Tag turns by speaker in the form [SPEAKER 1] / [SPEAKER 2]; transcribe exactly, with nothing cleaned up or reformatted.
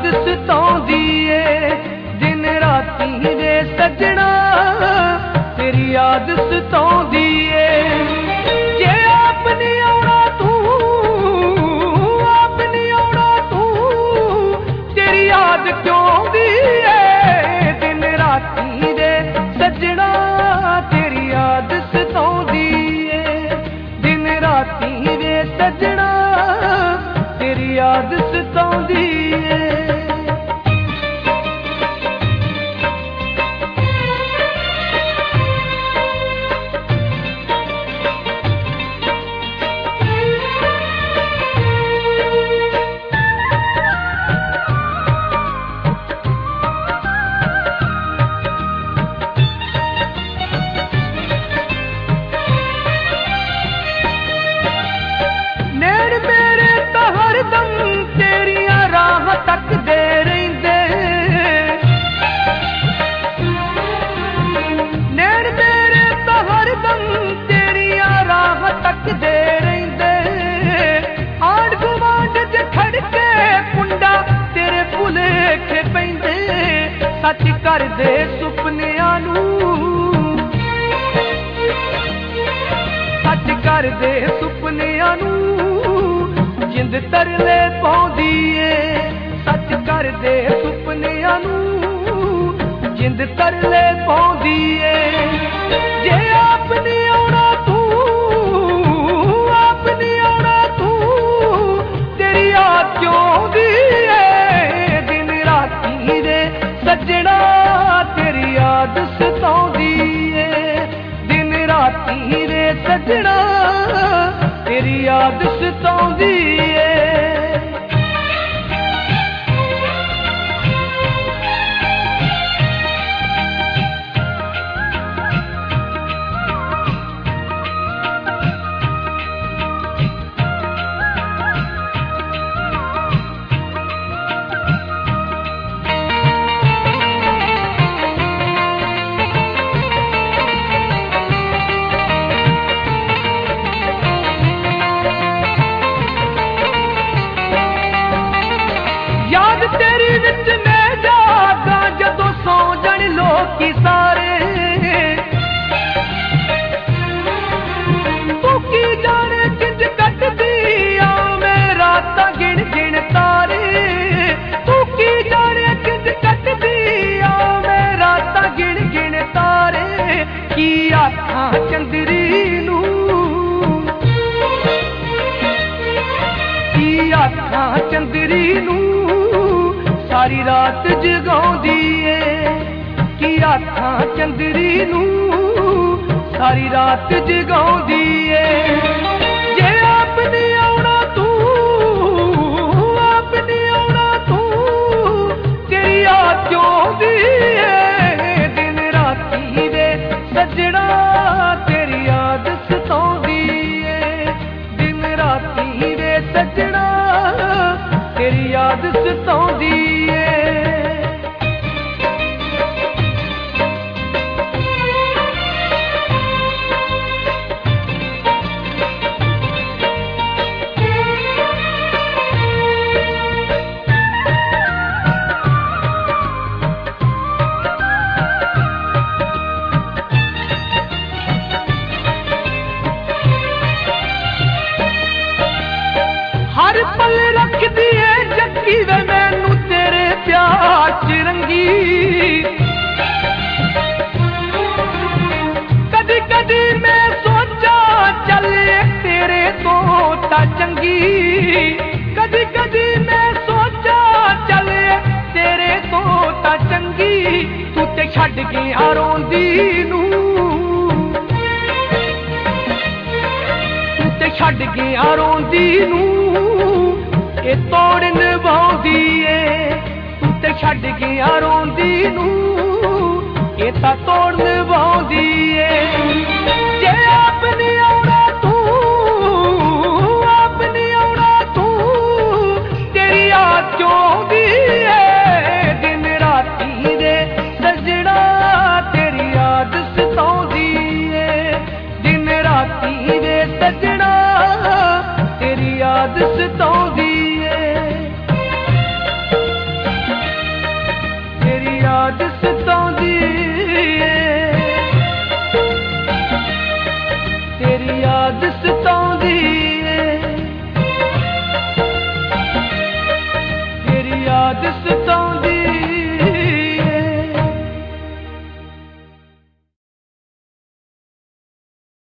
[SPEAKER 1] सताउंदी ए दिन राती वे सजना तेरी याद सताउंदी ए जे आप नहीं आउणा तू आप नहीं आउणा तू तेरी याद क्यों आउंदी ए दिन राती वे सजना तेरी याद सताउंदी ए दिन राती वे सजना तेरी याद सताउंदी ए सच कर दे सुपनियां नू सच कर दे सुपनियां नू जिंद तरले पाउंदी ए सच कर दे सुपनियां नू जिंद तरले पाउंदी ए जे आप नहीं आउणा तू आप नहीं आउणा तू तेरी याद क्यों आउंदी ए दिन राती दे सजना तेरी याद सताउंदी ए दिन राती रे सजना तेरी याद सताउंदी ए की सारे तू की जाने किंज कटदी आ मैं रात गिन गिन तारे तू की जाने किंज कटदी आ मैं रात गिन गिन तारे की आखां चंदरी नू की आखां चंदरी नू सारी रात जगाउंदी ए की आखां चंदरी नू सारी रात जगाउंदी ए जे आप नहीं आउणा तू आप नहीं आउणा तू तेरी याद क्यों आउंदी ए दिन राती वे सजना तेरी याद सताउंदी ए दिन राती वे सजना तेरी याद सताउंदी ए हर पल रख दिए जगी वे मैनू तेरे प्यार च रंगी कदी कदी मैं सोचा चल तेरे तो ता चंगी कदी कदी मैं सोचा चल तेरे तो ता चंगी तू ते छड्ड गया रोंदी नू तू ते छड्ड गया रोंदी नू ए तोड़ निभाउंदी ए तू ते छड्ड गया रोंदी नू ए तां तोड़ निभाउंदी ए जे आप नहीं आउणा तू आप नहीं आउणा तू तेरी याद क्यों आउंदी ए दिन राती दे सजना तेरी याद सताउंदी ए दिन राती दे सजना तेरी याद सताउंदी ए जिस